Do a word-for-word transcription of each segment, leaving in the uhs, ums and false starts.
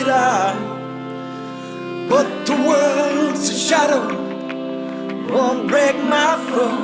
fly, but the world's a shadow won't break my fall.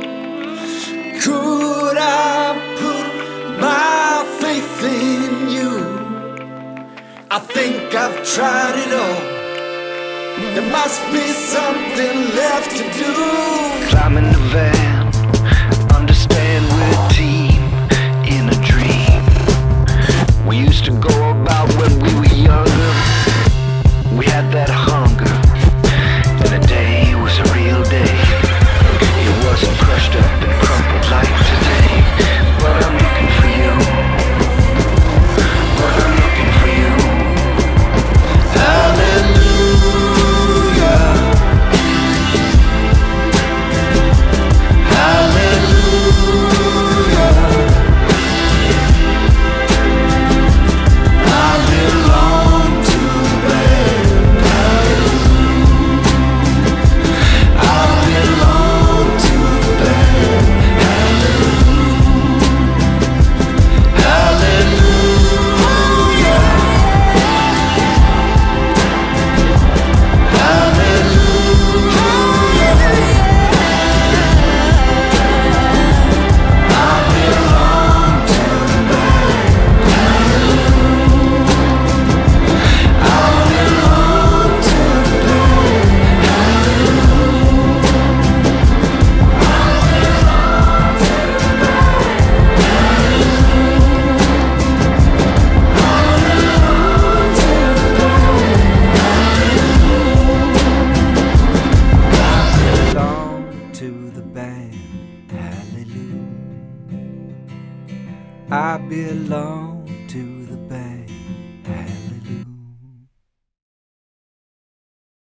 Could I put my faith in you? I think I've tried it all. There must be something left to do. Climb in the van, understand we're a team in a dream. We used to go about when we were younger. We had that hunger, and the day was a real day. It wasn't crushed up and crumpled like today. But I'm looking for you. But I'm looking for you. Hallelujah. Hallelujah. I belong to them. I belong to them. Hallelujah. I belong to